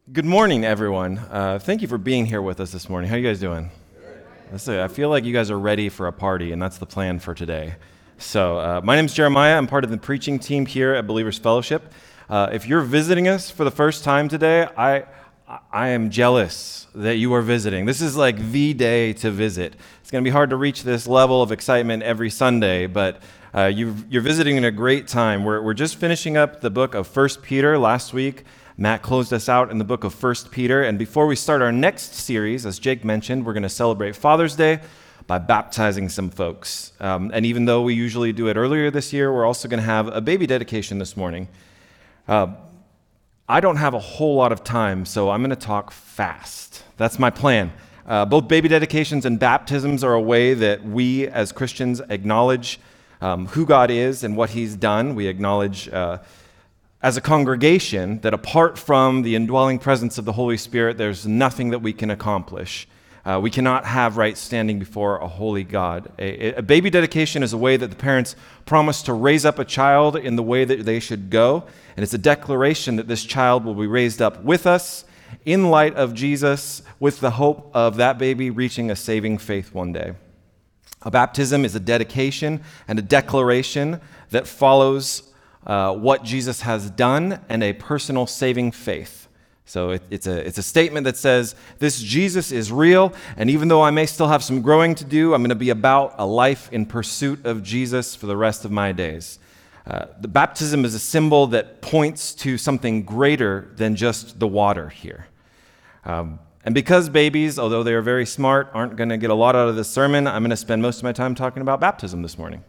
Good morning, everyone. Thank you for being here with us this morning. How you guys doing? I feel like you guys are ready for a party, and that's the plan for today. So, my name is Jeremiah. I'm part of the preaching team here at Believers Fellowship. If you're visiting us for the first time today, I am jealous that you are visiting. This is like the day to visit. It's going to be hard to reach this level of excitement every Sunday, but you're visiting in a great time. We're just finishing up the book of 1 Peter last week. Matt closed us out in the book of 1 Peter, and before we start our next series, as Jake mentioned, we're going to celebrate Father's Day by baptizing some folks. And even though we usually do it earlier this year, we're also going to have a baby dedication this morning. I don't have a whole lot of time, so I'm going to talk fast. That's my plan. Both baby dedications and baptisms are a way that we as Christians acknowledge who God is and what He's done. We acknowledge as a congregation that apart from the indwelling presence of the Holy Spirit, there's nothing that we can accomplish. We cannot have right standing before a holy God. A baby dedication is a way that the parents promise to raise up a child in the way that they should go, and it's a declaration that this child will be raised up with us in light of Jesus, with the hope of that baby reaching a saving faith one day. A baptism is a dedication and a declaration that follows what Jesus has done and a personal saving faith. So it's a statement that says, this Jesus is real, and even though I may still have some growing to do, I'm going to be about a life in pursuit of Jesus for the rest of my days. The baptism is a symbol that points to something greater than just the water here. And because babies, although they are very smart, aren't going to get a lot out of this sermon, I'm going to spend most of my time talking about baptism this morning.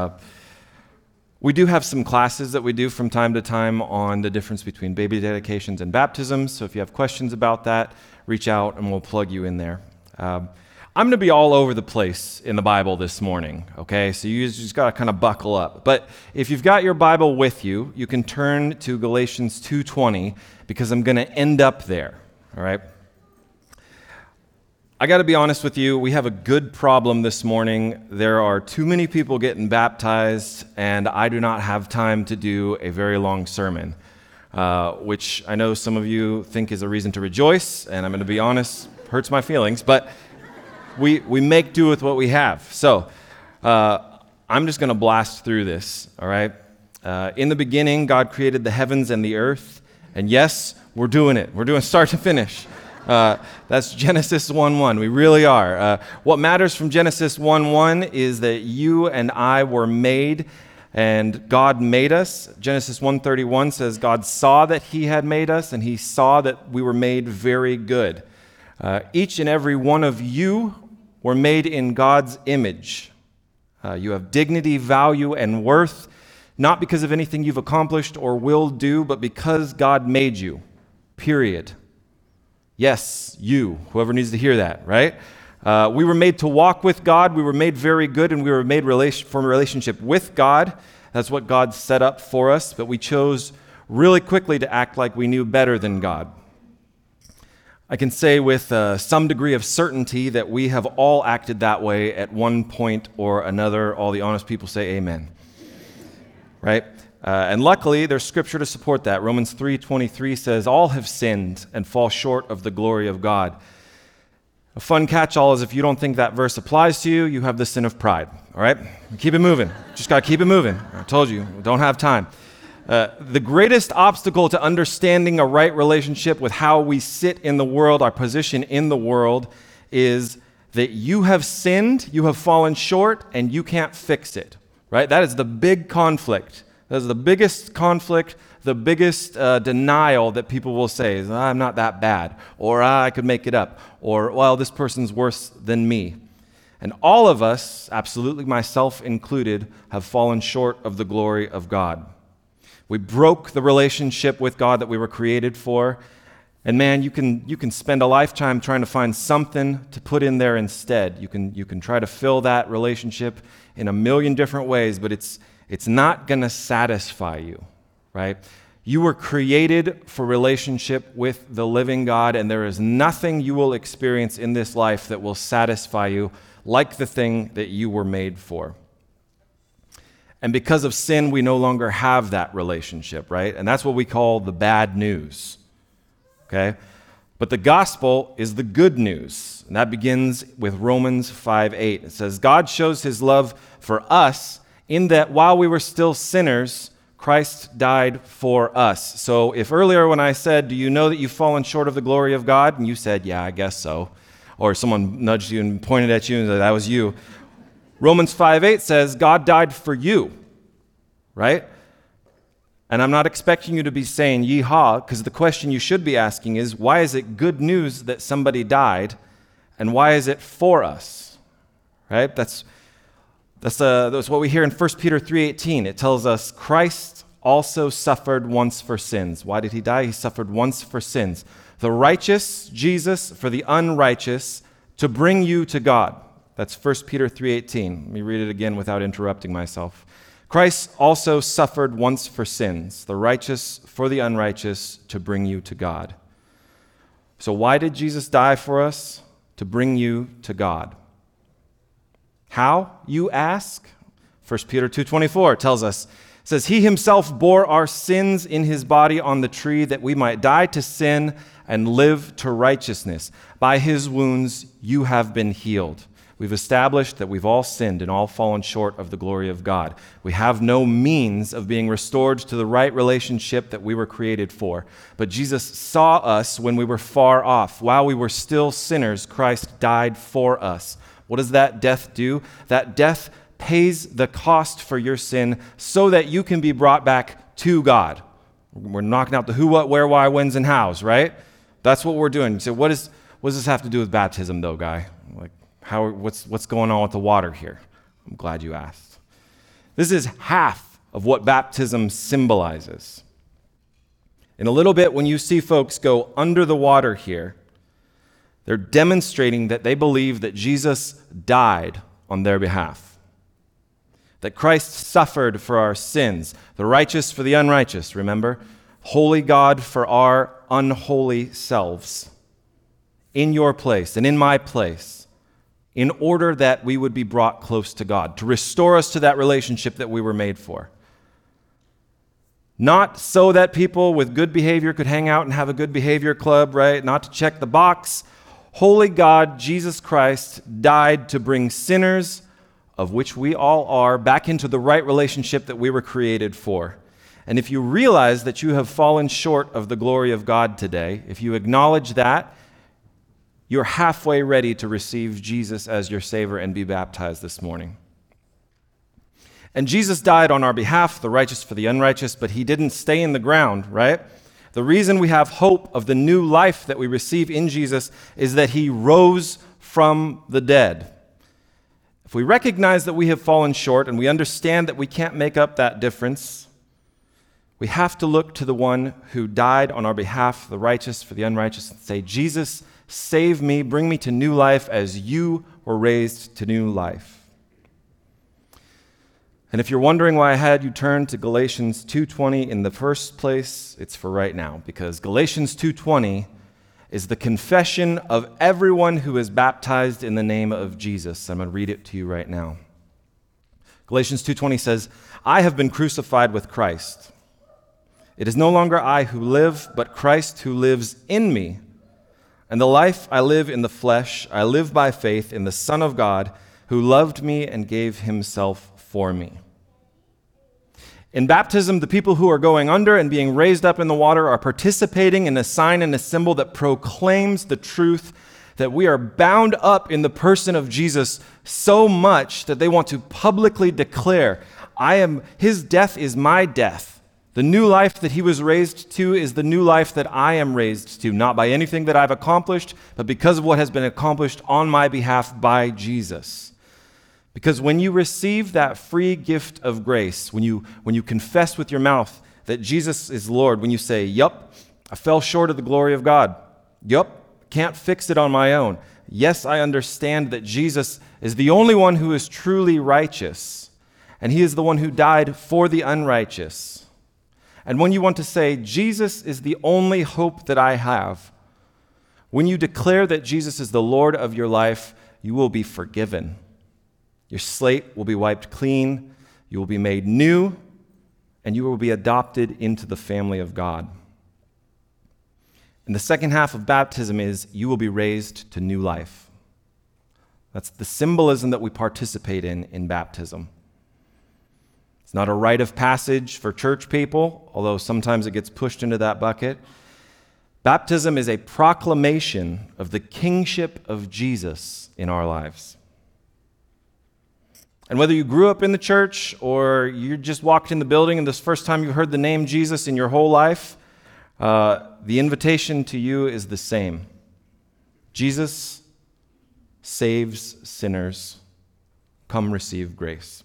We do have some classes that we do from time to time on the difference between baby dedications and baptisms, so if you have questions about that, reach out and we'll plug you in there. I'm going to be all over the place in the Bible this morning, okay? So you just got to kind of buckle up. But if you've got your Bible with you, you can turn to Galatians 2:20 because I'm going to end up there, all right? I got to be honest with you, we have a good problem this morning. There are too many people getting baptized, and I do not have time to do a very long sermon, which I know some of you think is a reason to rejoice, and I'm going to be honest, hurts my feelings, but we make do with what we have. So I'm just going to blast through this, all right? In the beginning, God created the heavens and the earth, and yes, we're doing it. We're doing start to finish. That's Genesis 1:1. We really are. What matters from Genesis 1:1 is that you and I were made, and God made us. Genesis 1:31 says God saw that He had made us, and He saw that we were made very good. Each and every one of you were made in God's image. You have dignity, value, and worth, not because of anything you've accomplished or will do, but because God made you, period. Yes, you, whoever needs to hear that, right? We were made to walk with God. We were made very good, and we were made for a relationship with God. That's what God set up for us, but we chose really quickly to act like we knew better than God. I can say with some degree of certainty that we have all acted that way at one point or another. All the honest people say amen, right? And luckily, there's scripture to support that. Romans 3:23 says, all have sinned and fall short of the glory of God. A fun catch-all is if you don't think that verse applies to you, you have the sin of pride, all right? Keep it moving. Just got to keep it moving. I told you, we don't have time. The greatest obstacle to understanding a right relationship with how we sit in the world, our position in the world, is that you have sinned, you have fallen short, and you can't fix it, right? That is the big conflict. That's the biggest conflict, the biggest denial that people will say is, I'm not that bad, or I could make it up, or, well, this person's worse than me. And all of us, absolutely myself included, have fallen short of the glory of God. We broke the relationship with God that we were created for, and man, you can spend a lifetime trying to find something to put in there instead. You can try to fill that relationship in a million different ways, but it's not going to satisfy you, right? You were created for relationship with the living God, and there is nothing you will experience in this life that will satisfy you like the thing that you were made for. And because of sin, we no longer have that relationship, right? And that's what we call the bad news. okay? But the gospel is the good news, and that begins with Romans 5:8. It says, God shows his love for us in that while we were still sinners, Christ died for us. So if earlier when I said, do you know that you've fallen short of the glory of God? And you said, yeah, I guess so. Or someone nudged you and pointed at you and said, that was you. Romans 5:8 says, God died for you, right? And I'm not expecting you to be saying yeehaw, because the question you should be asking is, why is it good news that somebody died, and why is it for us, right? That's what we hear in 1 Peter 3:18. It tells us Christ also suffered once for sins. Why did he die? He suffered once for sins. The righteous, Jesus, for the unrighteous, to bring you to God. That's 1 Peter 3:18. Let me read it again without interrupting myself. Christ also suffered once for sins, the righteous for the unrighteous, to bring you to God. So why did Jesus die for us? To bring you to God. How, you ask? 1 Peter 2:24 tells us, it says, he himself bore our sins in his body on the tree that we might die to sin and live to righteousness. By his wounds you have been healed. We've established that we've all sinned and all fallen short of the glory of God. We have no means of being restored to the right relationship that we were created for. But Jesus saw us when we were far off. While we were still sinners, Christ died for us. What does that death do? That death pays the cost for your sin so that you can be brought back to God. We're knocking out the who, what, where, why, whens, and hows, right? That's what we're doing. So what does this have to do with baptism, though, Guy? What's going on with the water here? I'm glad you asked. This is half of what baptism symbolizes. In a little bit, when you see folks go under the water here, they're demonstrating that they believe that Jesus died on their behalf, that Christ suffered for our sins, the righteous for the unrighteous, remember? Holy God for our unholy selves, in your place and in my place, in order that we would be brought close to God, to restore us to that relationship that we were made for. Not so that people with good behavior could hang out and have a good behavior club, right? Not to check the box. Holy God, Jesus Christ, died to bring sinners, of which we all are, back into the right relationship that we were created for. And if you realize that you have fallen short of the glory of God today, if you acknowledge that, you're halfway ready to receive Jesus as your Savior and be baptized this morning. And Jesus died on our behalf, the righteous for the unrighteous, but he didn't stay in the ground, right? The reason we have hope of the new life that we receive in Jesus is that he rose from the dead. If we recognize that we have fallen short and we understand that we can't make up that difference, we have to look to the one who died on our behalf, the righteous for the unrighteous, and say, Jesus, save me, bring me to new life as you were raised to new life. And if you're wondering why I had you turn to Galatians 2:20 in the first place, it's for right now, because Galatians 2:20 is the confession of everyone who is baptized in the name of Jesus. I'm going to read it to you right now. Galatians 2:20 says, I have been crucified with Christ. It is no longer I who live, but Christ who lives in me. And the life I live in the flesh, I live by faith in the Son of God, who loved me and gave himself for me. In baptism, the people who are going under and being raised up in the water are participating in a sign and a symbol that proclaims the truth that we are bound up in the person of Jesus so much that they want to publicly declare, his death is my death. The new life that he was raised to is the new life that I am raised to, not by anything that I've accomplished, but because of what has been accomplished on my behalf by Jesus. Because when you receive that free gift of grace, when you confess with your mouth that Jesus is Lord, when you say, yup, I fell short of the glory of God. Yup, can't fix it on my own. Yes, I understand that Jesus is the only one who is truly righteous, and he is the one who died for the unrighteous. And when you want to say, Jesus is the only hope that I have, when you declare that Jesus is the Lord of your life, you will be forgiven. Your slate will be wiped clean, you will be made new, and you will be adopted into the family of God. And the second half of baptism is you will be raised to new life. That's the symbolism that we participate in baptism. It's not a rite of passage for church people, although sometimes it gets pushed into that bucket. Baptism is a proclamation of the kingship of Jesus in our lives. And whether you grew up in the church or you just walked in the building and this is the first time you heard the name Jesus in your whole life, the invitation to you is the same. Jesus saves sinners. Come receive grace.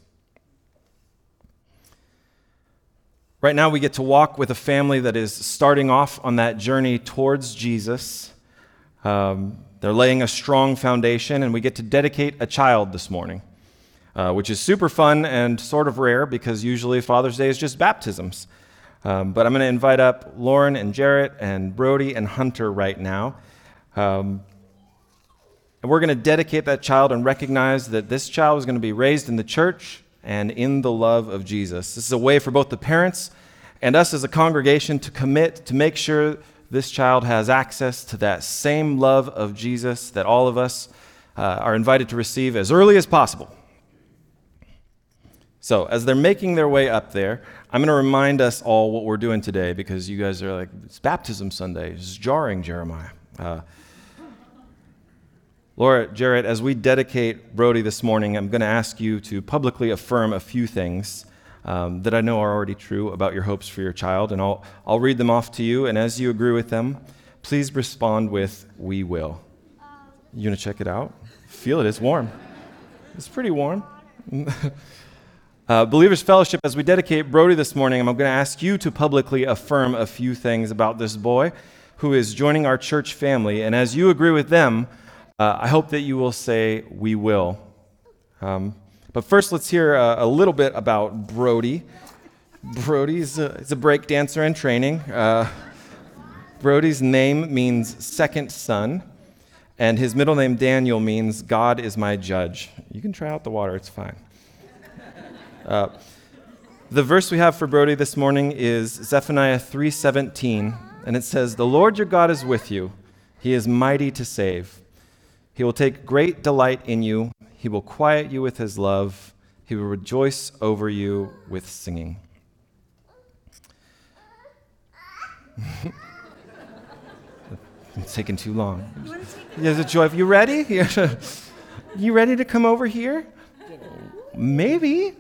Right now, we get to walk with a family that is starting off on that journey towards Jesus. They're laying a strong foundation, and we get to dedicate a child this morning, which is super fun and sort of rare because usually Father's Day is just baptisms. But I'm going to invite up Lauren and Jarrett and Brody and Hunter right now. And we're going to dedicate that child and recognize that this child is going to be raised in the church and in the love of Jesus. This is a way for both the parents and us as a congregation to commit to make sure this child has access to that same love of Jesus that all of us are invited to receive as early as possible. So as they're making their way up there, I'm going to remind us all what we're doing today because you guys are like, it's Baptism Sunday. It's jarring, Jeremiah. Laura, Jarrett, as we dedicate Brody this morning, I'm going to ask you to publicly affirm a few things that I know are already true about your hopes for your child, and I'll read them off to you, and as you agree with them, please respond with, "We will." You going to check it out? Feel it, it's warm. It's pretty warm. Believers Fellowship, as we dedicate Brody this morning, I'm going to ask you to publicly affirm a few things about this boy who is joining our church family, and as you agree with them, I hope that you will say, "We will." But first, let's hear a little bit about Brody. Brody's a break dancer in training. Brody's name means second son, and his middle name, Daniel, means God is my judge. You can try out the water, it's fine. The verse we have for Brody this morning is Zephaniah 3:17, and it says, "The Lord your God is with you. He is mighty to save. He will take great delight in you. He will quiet you with his love. He will rejoice over you with singing." It's taking too long. There's a joy. You ready? You ready to come over here? Maybe.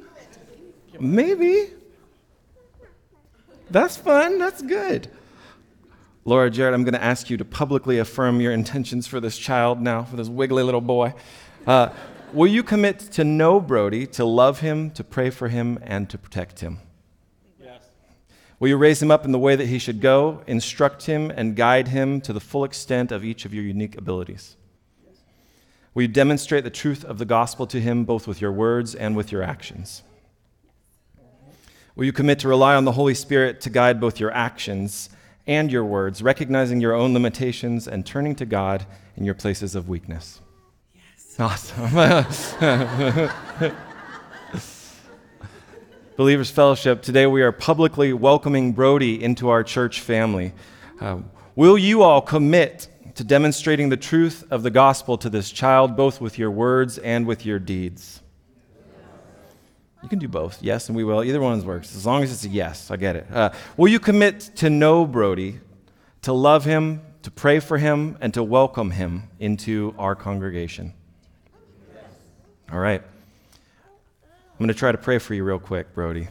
That's fun. That's good. Laura, Jarrett, I'm going to ask you to publicly affirm your intentions for this child now, for this wiggly little boy. Will you commit to know Brody, to love him, to pray for him, and to protect him? Yes. Will you raise him up in the way that he should go, instruct him, and guide him to the full extent of each of your unique abilities? Yes. Will you demonstrate the truth of the gospel to him, both with your words and with your actions? Will you commit to rely on the Holy Spirit to guide both your actions and your words, recognizing your own limitations and turning to God in your places of weakness? Yes. Awesome. Believers Fellowship, today we are publicly welcoming Brody into our church family. Will you all commit to demonstrating the truth of the gospel to this child, both with your words and with your deeds? You can do both, yes and we will. Either one works, as long as it's a yes. I get it. Will you commit to know Brody, to love him, to pray for him, and to welcome him into our congregation? Yes. All right. I'm going to try to pray for you real quick, Brody.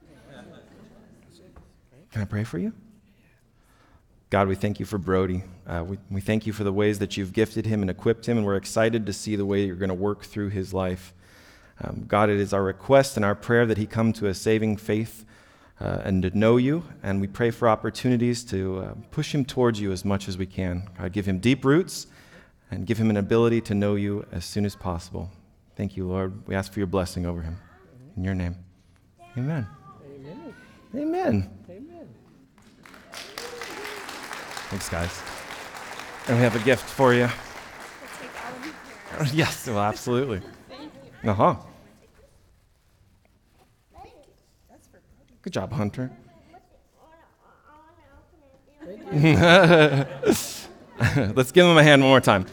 Can I pray for you? God, we thank you for Brody. We thank you for the ways that you've gifted him and equipped him, and we're excited to see the way you're going to work through his life. God, it is our request and our prayer that he come to a saving faith and to know you, and we pray for opportunities to push him towards you as much as we can. God, give him deep roots and give him an ability to know you as soon as possible. Thank you, Lord. We ask for your blessing over him. In your name, amen. Amen. Amen. Thanks, guys. And we have a gift for you. Yes, well, absolutely. Uh-huh. Good job, Hunter. Let's give them a hand one more time.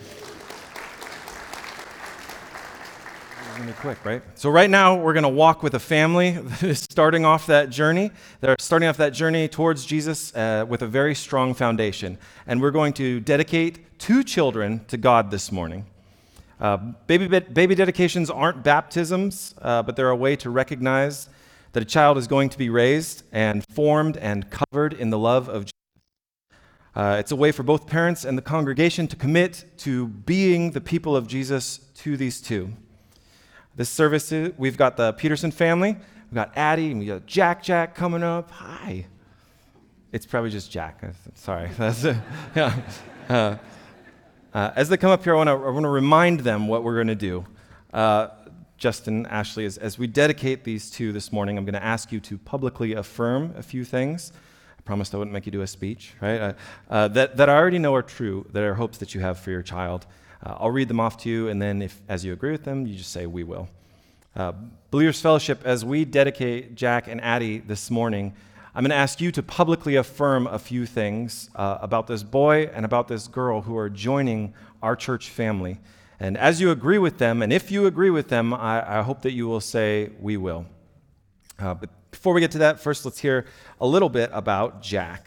Really quick, right? So right now we're going to walk with a family that is starting off that journey. They're starting off that journey towards Jesus with a very strong foundation. And we're going to dedicate 2 children to God this morning. Baby dedications aren't baptisms, but they're a way to recognize that a child is going to be raised and formed and covered in the love of Jesus. It's a way for both parents and the congregation to commit to being the people of Jesus to these 2. This service, we've got the Peterson family, we've got Addie, and we got Jack coming up. Hi. It's probably just Jack. Sorry. Yeah. As they come up here, I want to remind them what we're going to do. Justin, Ashley, as we dedicate these 2 this morning, I'm going to ask you to publicly affirm a few things. I promised I wouldn't make you do a speech, right? That I already know are true, that are hopes that you have for your child. I'll read them off to you, and then as you agree with them, you just say, we will. Believers Fellowship, as we dedicate Jack and Addie this morning, I'm going to ask you to publicly affirm a few things about this boy and about this girl who are joining our church family. And as you agree with them, and if you agree with them, I hope that you will say, we will. But before we get to that, first let's hear a little bit about Jack.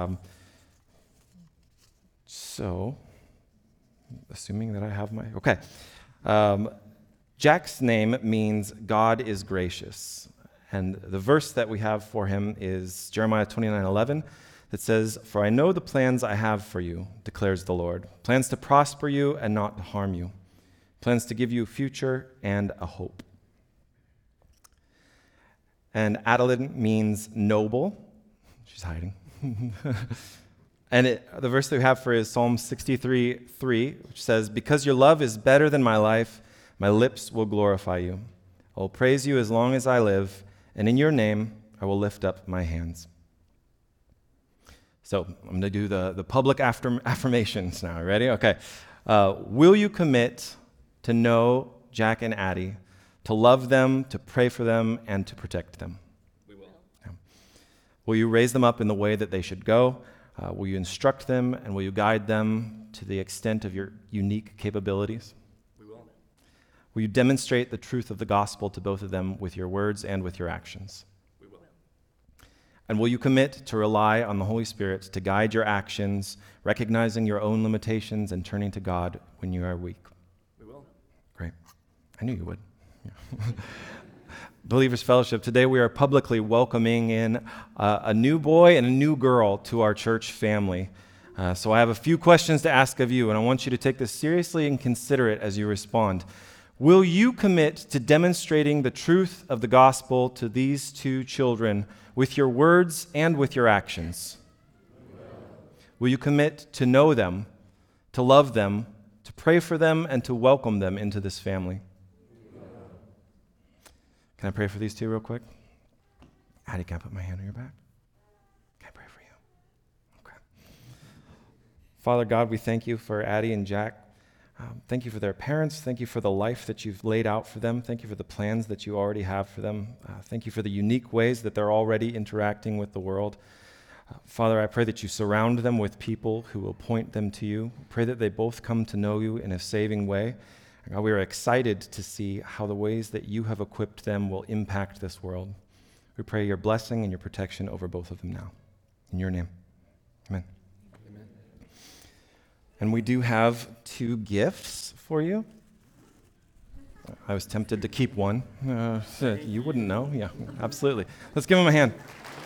Assuming that I have my... Okay. Jack's name means God is gracious. And the verse that we have for him is Jeremiah 29:11 that says, "For I know the plans I have for you, declares the Lord, plans to prosper you and not to harm you, plans to give you a future and a hope." And Adeline means noble. She's hiding. And the verse that we have for is Psalm 63:3, which says, "Because your love is better than my life, my lips will glorify you. I will praise you as long as I live, and in your name I will lift up my hands." So I'm going to do the public affirmations now. Ready? Okay. Will you commit to know Jack and Addie, to love them, to pray for them, and to protect them? We will. Yeah. Will you raise them up in the way that they should go? Will you instruct them, and will you guide them to the extent of your unique capabilities? We will. Will you demonstrate the truth of the gospel to both of them with your words and with your actions? We will. And will you commit to rely on the Holy Spirit to guide your actions, recognizing your own limitations and turning to God when you are weak? We will. Great. I knew you would. Yeah. Believers Fellowship, today we are publicly welcoming in a new boy and a new girl to our church family. So I have a few questions to ask of you, and I want you to take this seriously and consider it as you respond. Will you commit to demonstrating the truth of the gospel to these 2 children with your words and with your actions? Will you commit to know them, to love them, to pray for them, and to welcome them into this family? Can I pray for these 2 real quick? Addie, can I put my hand on your back? Can I pray for you? Okay. Father God, we thank you for Addie and Jack. Thank you for their parents. Thank you for the life that you've laid out for them. Thank you for the plans that you already have for them. Thank you for the unique ways that they're already interacting with the world. Father, I pray that you surround them with people who will point them to you. Pray that they both come to know you in a saving way. God, we are excited to see how the ways that you have equipped them will impact this world. We pray your blessing and your protection over both of them now. In your name, amen. Amen. And we do have 2 gifts for you. I was tempted to keep one. You wouldn't know. Yeah, absolutely. Let's give them a hand.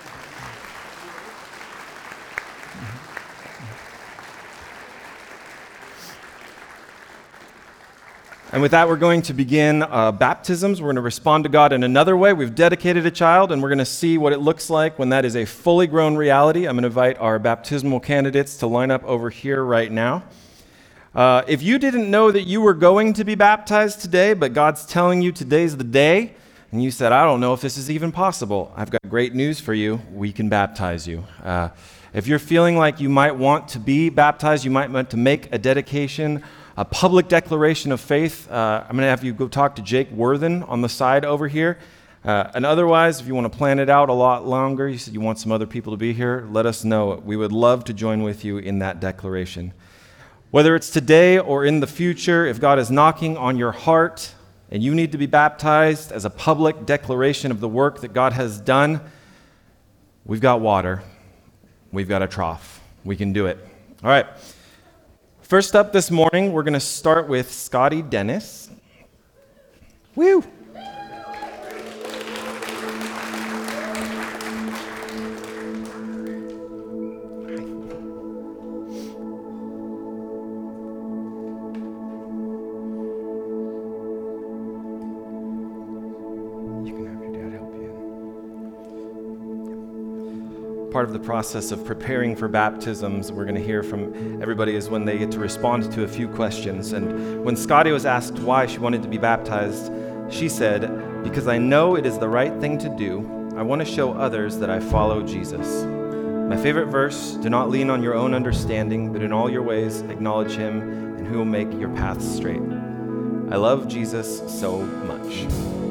And with that, we're going to begin baptisms. We're going to respond to God in another way. We've dedicated a child, and we're going to see what it looks like when that is a fully grown reality. I'm going to invite our baptismal candidates to line up over here right now. If you didn't know that you were going to be baptized today, but God's telling you today's the day, and you said, I don't know if this is even possible, I've got great news for you. We can baptize you. If you're feeling like you might want to be baptized, you might want to make a dedication, a public declaration of faith, I'm going to have you go talk to Jake Worthen on the side over here. And otherwise, if you want to plan it out a lot longer, you said you want some other people to be here, let us know. We would love to join with you in that declaration. Whether it's today or in the future, if God is knocking on your heart and you need to be baptized as a public declaration of the work that God has done, we've got water. We've got a trough. We can do it. All right. First up this morning, we're going to start with Scotty Dennis. Woo! Part of the process of preparing for baptisms, we're going to hear from everybody, is when they get to respond to a few questions. And when Scotty was asked why she wanted to be baptized, she said, "Because I know it is the right thing to do. I want to show others that I follow Jesus." My favorite verse, "Do not lean on your own understanding, but in all your ways acknowledge him, and he will make your paths straight." I love Jesus so much.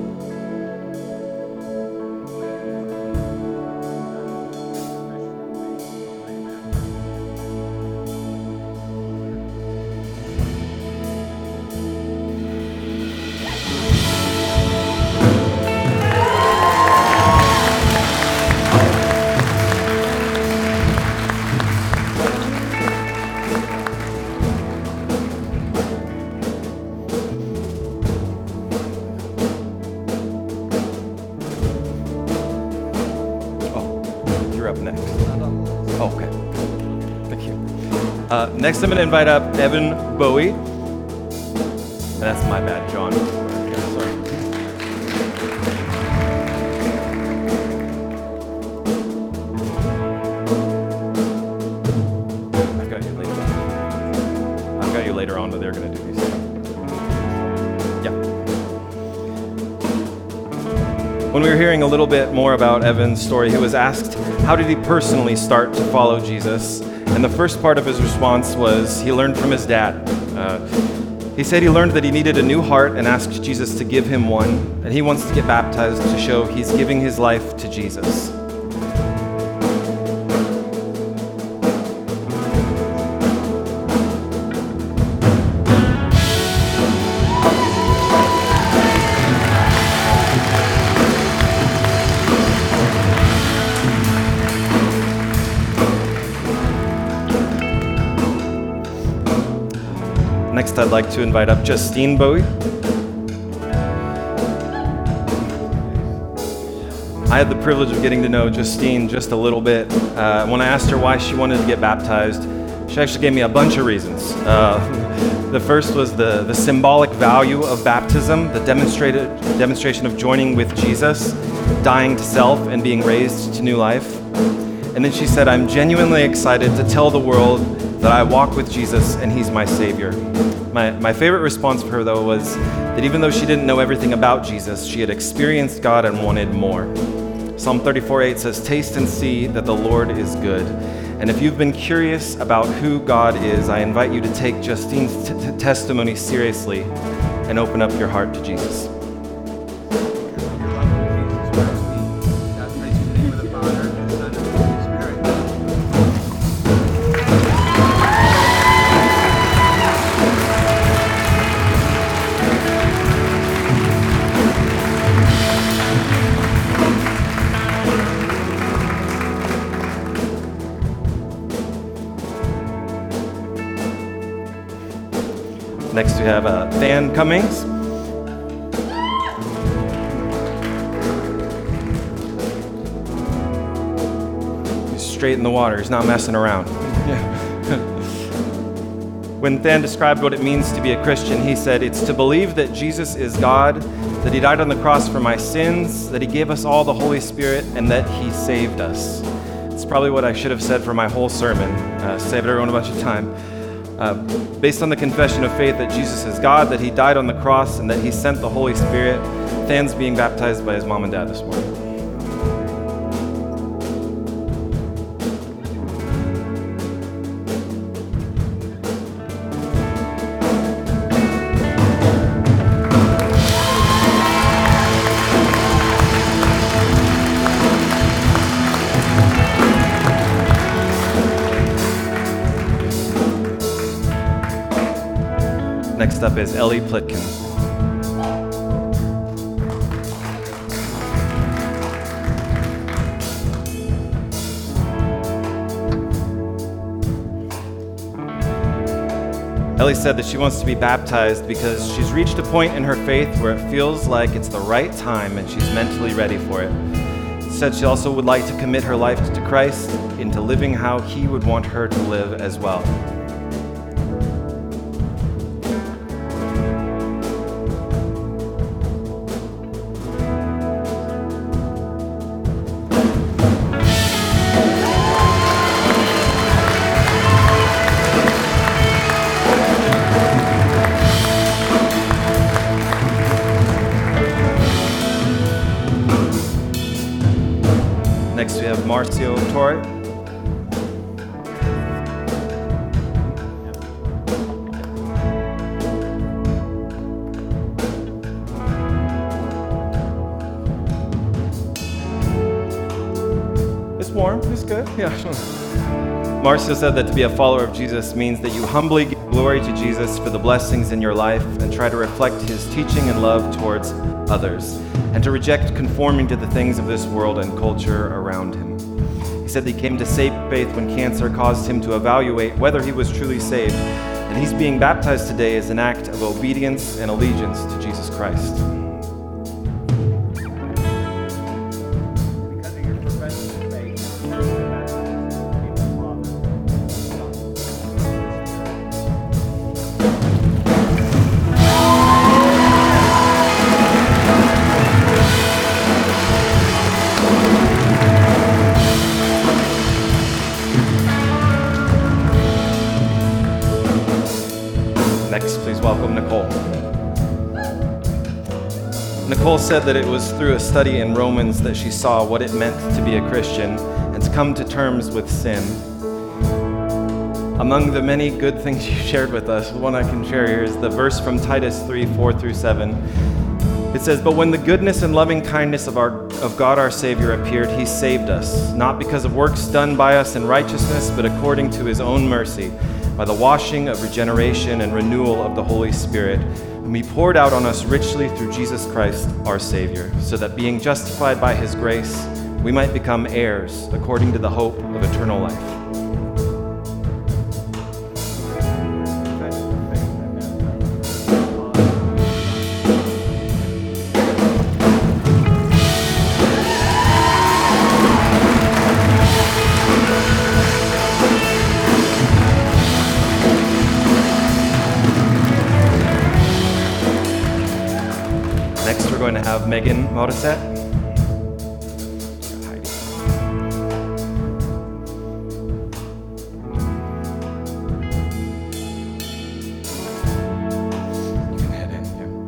Next, I'm going to invite up Evan Bowie. That's my bad, John. Sorry. I've got you later on. I've got you later on, but they're going to do these. Yeah. When we were hearing a little bit more about Evan's story, he was asked, how did he personally start to follow Jesus? And the first part of his response was he learned from his dad. He said he learned that he needed a new heart and asked Jesus to give him one, and he wants to get baptized to show he's giving his life to Jesus. Next, I'd like to invite up Justine Bowie. I had the privilege of getting to know Justine just a little bit. When I asked her why she wanted to get baptized, she actually gave me a bunch of reasons. The first was the symbolic value of baptism, the demonstration of joining with Jesus, dying to self and being raised to new life. And then she said, "I'm genuinely excited to tell the world that I walk with Jesus and he's my Savior." My favorite response for her, though, was that even though she didn't know everything about Jesus, she had experienced God and wanted more. Psalm 34:8 says, "Taste and see that the Lord is good." And if you've been curious about who God is, I invite you to take Justine's testimony seriously and open up your heart to Jesus. Next we have Than Cummings. He's straight in the water. He's not messing around. When Than described what it means to be a Christian, he said, "It's to believe that Jesus is God, that he died on the cross for my sins, that he gave us all the Holy Spirit, and that he saved us." It's probably what I should have said for my whole sermon. Saved everyone a bunch of time. Based on the confession of faith that Jesus is God, that he died on the cross, and that he sent the Holy Spirit, Than's being baptized by his mom and dad this morning. Next up is Ellie Plitkin. Ellie said that she wants to be baptized because she's reached a point in her faith where it feels like it's the right time and she's mentally ready for it. Said she also would like to commit her life to Christ into living how He would want her to live as well. Next we have Marcio Torre. It's warm, it's good, yeah. Marcio said that to be a follower of Jesus means that you humbly give glory to Jesus for the blessings in your life and try to reflect His teaching and love towards others, and to reject conforming to the things of this world and culture around him. He said that he came to save faith when cancer caused him to evaluate whether he was truly saved, and he's being baptized today as an act of obedience and allegiance to Jesus Christ. Because of your profession of faith, you are baptized in the name of the Father, Next, please welcome Nicole. Nicole said that it was through a study in Romans that she saw what it meant to be a Christian and to come to terms with sin. Among the many good things you shared with us, one I can share here is the verse from Titus 3:4-7. It says, "But when the goodness and loving kindness of God our Savior appeared, He saved us, not because of works done by us in righteousness, but according to His own mercy, by the washing of regeneration and renewal of the Holy Spirit, whom He poured out on us richly through Jesus Christ our Savior, so that being justified by His grace, we might become heirs according to the hope of eternal life." Next, we're going to have Megan Morissette. Heidi. You can head in,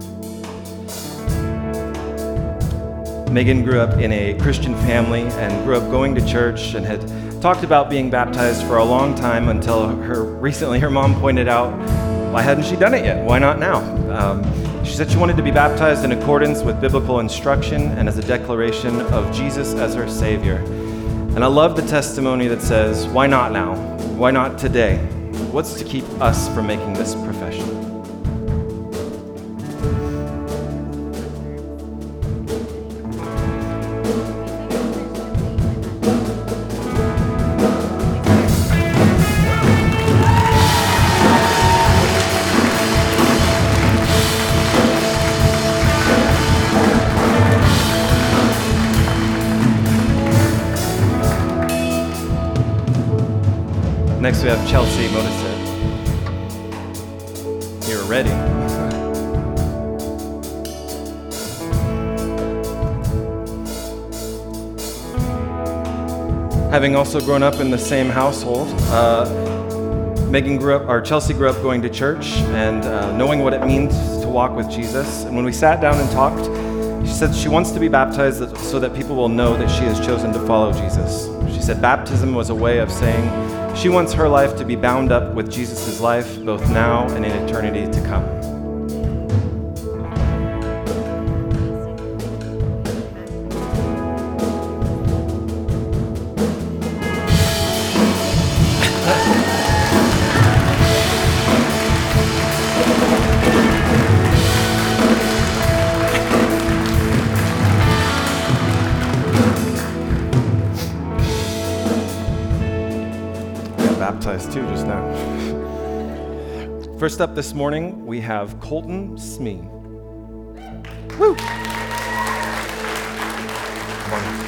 yeah. Megan grew up in a Christian family and grew up going to church and had talked about being baptized for a long time until recently her mom pointed out, why hadn't she done it yet? Why not now? She said she wanted to be baptized in accordance with biblical instruction and as a declaration of Jesus as her Savior. And I love the testimony that says, why not now? Why not today? What's to keep us from making this profession? Next we have Chelsea Modisette. You're ready. Having also grown up in the same household, Chelsea grew up going to church and knowing what it means to walk with Jesus. And when we sat down and talked, she said she wants to be baptized so that people will know that she has chosen to follow Jesus. She said baptism was a way of saying she wants her life to be bound up with Jesus' life, both now and in eternity to come. First up this morning, we have Colton Smee. Woo! Morning.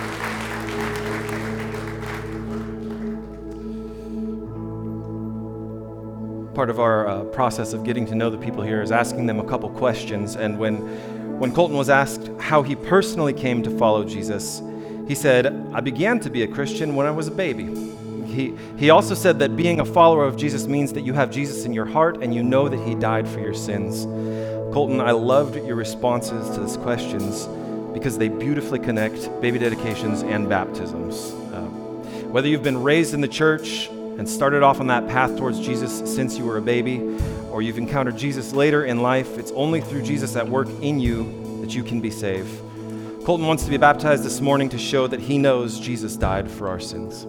Part of our process of getting to know the people here is asking them a couple questions. And when Colton was asked how he personally came to follow Jesus, he said, "I began to be a Christian when I was a baby." He also said that being a follower of Jesus means that you have Jesus in your heart and you know that he died for your sins. Colton, I loved your responses to these questions because they beautifully connect baby dedications and baptisms. Whether you've been raised in the church and started off on that path towards Jesus since you were a baby, or you've encountered Jesus later in life, it's only through Jesus at work in you that you can be saved. Colton wants to be baptized this morning to show that he knows Jesus died for our sins.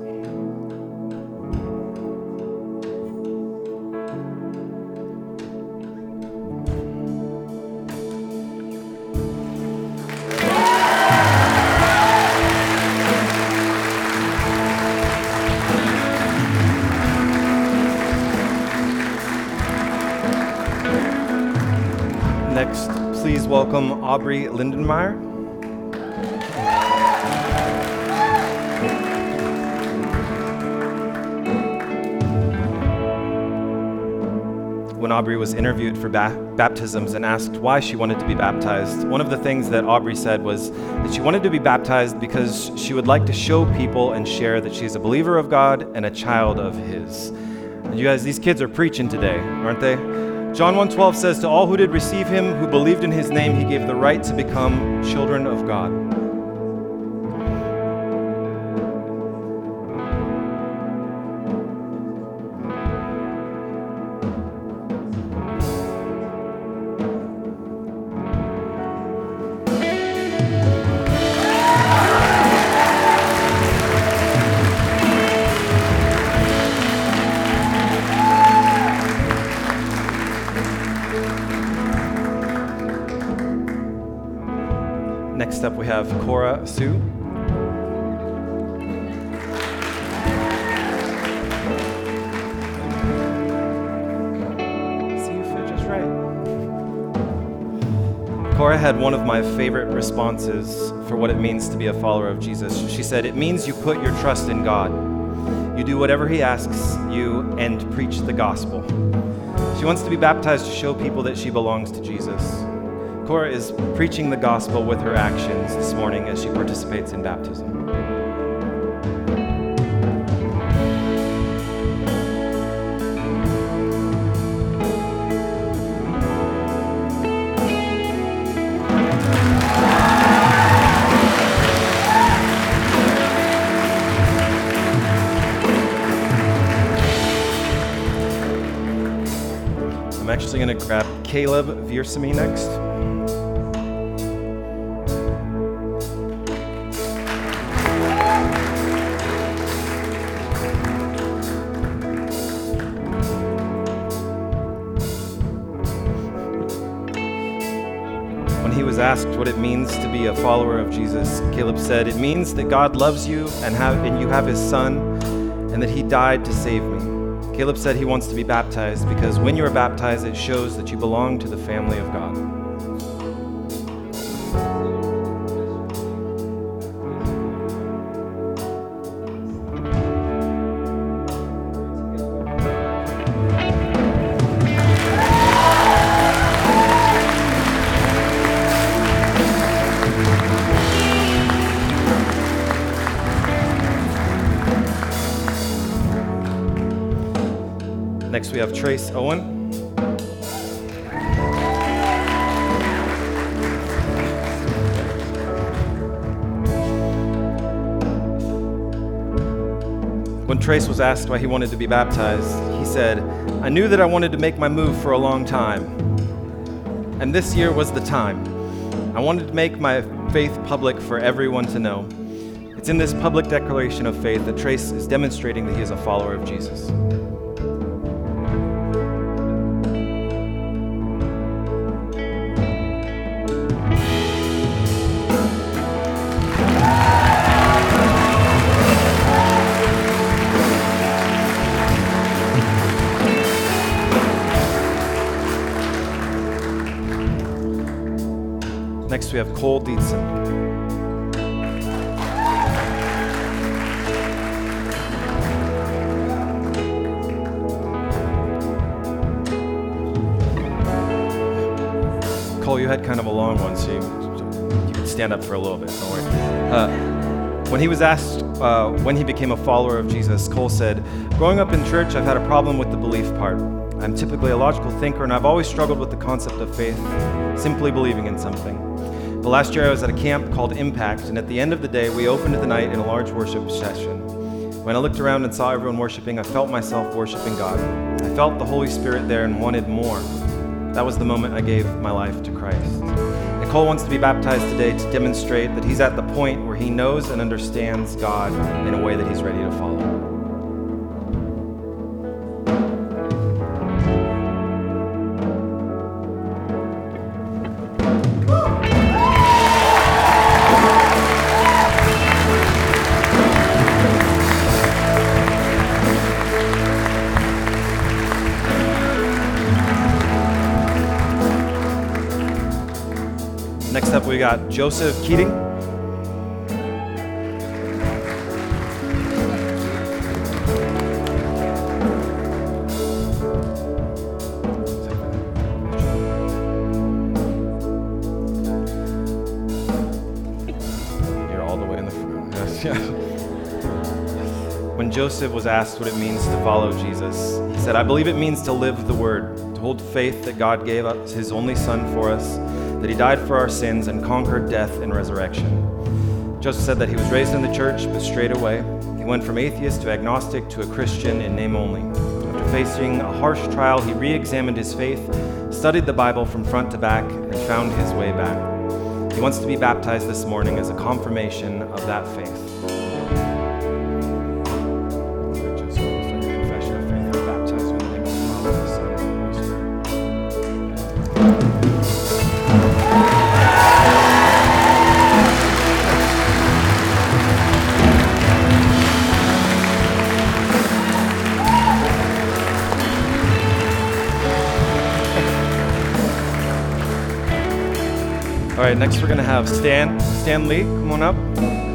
Next, please welcome Aubrey Lindenmeyer. When Aubrey was interviewed for baptisms and asked why she wanted to be baptized, one of the things that Aubrey said was that she wanted to be baptized because she would like to show people and share that she's a believer of God and a child of His. And you guys, these kids are preaching today, aren't they? John 1:12 says, "To all who did receive him, who believed in his name, he gave the right to become children of God." Next up, we have Cora Sue. See, you fit just right. Cora had one of my favorite responses for what it means to be a follower of Jesus. She said, "It means you put your trust in God. You do whatever He asks you and preach the gospel." She wants to be baptized to show people that she belongs to Jesus. Cora is preaching the gospel with her actions this morning as she participates in baptism. I'm actually going to grab Caleb Viersamy next. When he was asked what it means to be a follower of Jesus, Caleb said, "It means that God loves you and you have his son, and that he died to save me." Caleb said he wants to be baptized because when you are baptized, it shows that you belong to the family of God. Next, we have Trace Owen. When Trace was asked why he wanted to be baptized, he said, "I knew that I wanted to make my move for a long time, and this year was the time. I wanted to make my faith public for everyone to know." It's in this public declaration of faith that Trace is demonstrating that he is a follower of Jesus. Next, we have Cole Dietzen. Cole, you had kind of a long one, so you could stand up for a little bit, don't worry. When he was asked when he became a follower of Jesus, Cole said, "Growing up in church, I've had a problem with the belief part. I'm typically a logical thinker, and I've always struggled with the concept of faith, simply believing in something. But last year I was at a camp called Impact, and at the end of the day, we opened the night in a large worship session. When I looked around and saw everyone worshiping, I felt myself worshiping God. I felt the Holy Spirit there and wanted more. That was the moment I gave my life to Christ." Nicole wants to be baptized today to demonstrate that he's at the point where he knows and understands God in a way that he's ready to follow. Next up, we got Joseph Keating. You're all the way in the front. Yes, yeah. When Joseph was asked what it means to follow Jesus, he said, "I believe it means to live the word, to hold faith that God gave us his only son for us, that he died for our sins and conquered death and resurrection." Joseph said that he was raised in the church, but strayed away. He went from atheist to agnostic to a Christian in name only. After facing a harsh trial, he re-examined his faith, studied the Bible from front to back, and found his way back. He wants to be baptized this morning as a confirmation of that faith. Confession of faith. I baptize you in the name of the Father, the Son, and the Holy Spirit. All right, next we're going to have Stan Lee. Come on up.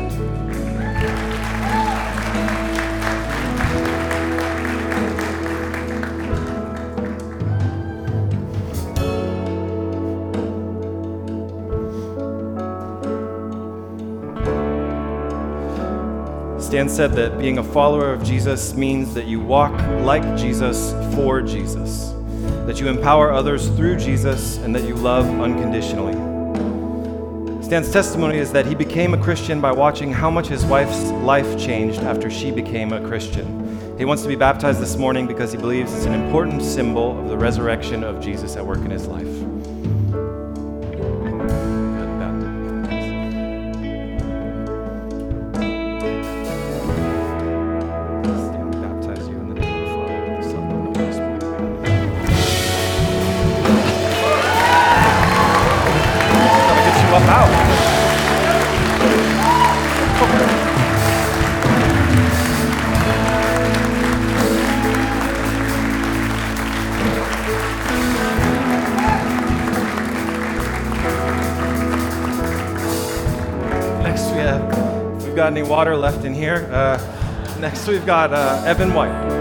Stan said that being a follower of Jesus means that you walk like Jesus for Jesus, that you empower others through Jesus, and that you love unconditionally. Stan's testimony is that he became a Christian by watching how much his wife's life changed after she became a Christian. He wants to be baptized this morning because he believes it's an important symbol of the resurrection of Jesus at work in his life. Baptize you in the name of the Father, the Son, and the Holy Spirit. Gotta get you up out. Next if we've got any water left in here. Next we've got Evan White.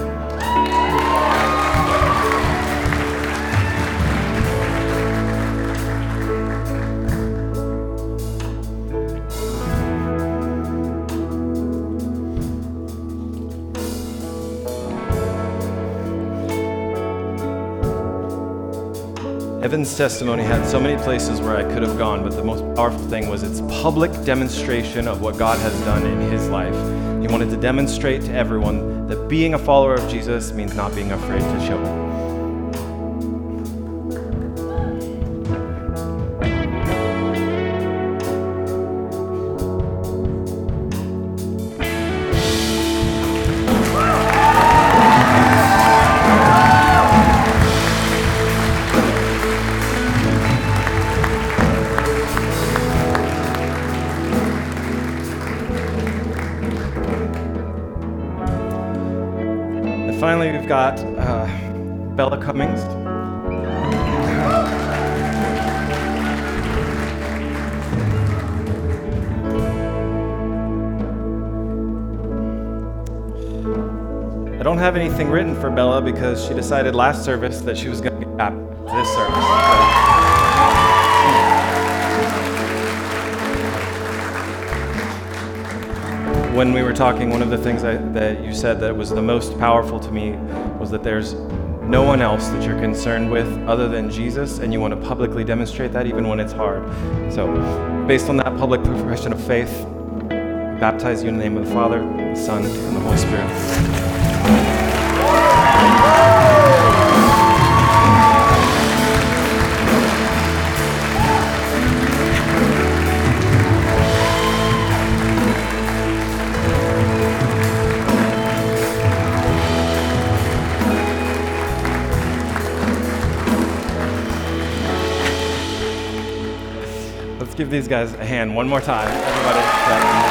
Evan's testimony had so many places where I could have gone, but the most powerful thing was its public demonstration of what God has done in his life. He wanted to demonstrate to everyone that being a follower of Jesus means not being afraid to show it. Finally, we've got Bella Cummings. I don't have anything written for Bella because she decided last service that she was going to be baptized this service. When we were talking, one of the things that you said that was the most powerful to me was that there's no one else that you're concerned with other than Jesus, and you want to publicly demonstrate that even when it's hard. So, based on that public profession of faith, I baptize you in the name of the Father, the Son, and the Holy Spirit. Let's give these guys a hand one more time, everybody.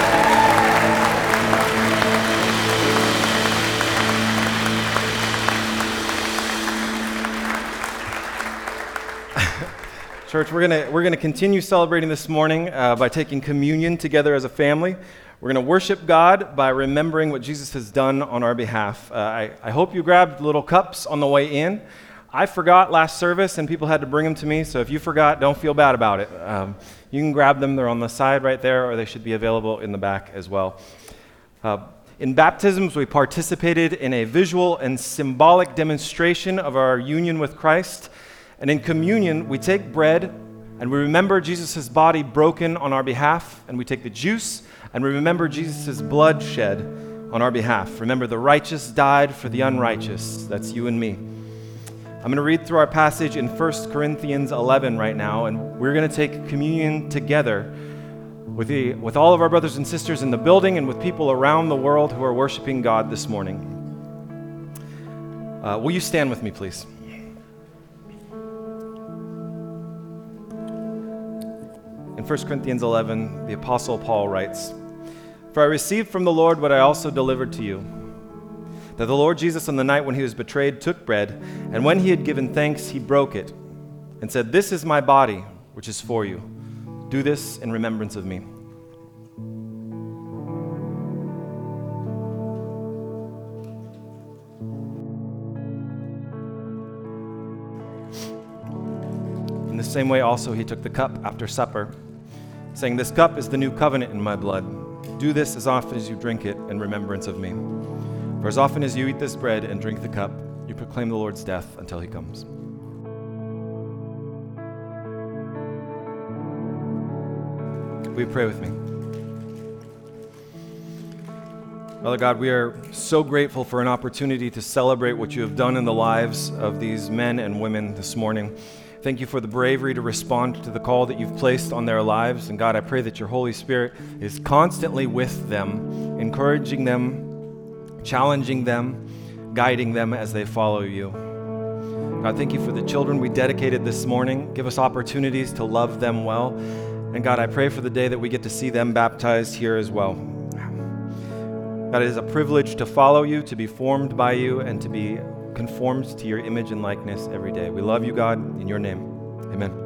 Church, we're gonna continue celebrating this morning by taking communion together as a family. We're gonna worship God by remembering what Jesus has done on our behalf. I hope you grabbed little cups on the way in. I forgot last service, and people had to bring them to me, so if you forgot, don't feel bad about it. You can grab them. They're on the side right there, or they should be available in the back as well. In baptisms, we participated in a visual and symbolic demonstration of our union with Christ. And in communion, we take bread, and we remember Jesus' body broken on our behalf, and we take the juice, and we remember Jesus' blood shed on our behalf. Remember, the righteous died for the unrighteous. That's you and me. I'm going to read through our passage in 1 Corinthians 11 right now, and we're going to take communion together with all of our brothers and sisters in the building and with people around the world who are worshiping God this morning. Will you stand with me, please? In 1 Corinthians 11, the Apostle Paul writes, "For I received from the Lord what I also delivered to you, that the Lord Jesus on the night when he was betrayed took bread, and when he had given thanks, he broke it, and said, 'This is my body, which is for you. Do this in remembrance of me.'" In the same way also he took the cup after supper, saying, "This cup is the new covenant in my blood. Do this as often as you drink it in remembrance of me. For as often as you eat this bread and drink the cup, you proclaim the Lord's death until he comes." Will you pray with me? Father God, we are so grateful for an opportunity to celebrate what you have done in the lives of these men and women this morning. Thank you for the bravery to respond to the call that you've placed on their lives. And God, I pray that your Holy Spirit is constantly with them, encouraging them, challenging them, guiding them as they follow you. God, thank you for the children we dedicated this morning. Give us opportunities to love them well. And God, I pray for the day that we get to see them baptized here as well. God, it is a privilege to follow you, to be formed by you, and to be conformed to your image and likeness every day. We love you, God, in your name. Amen.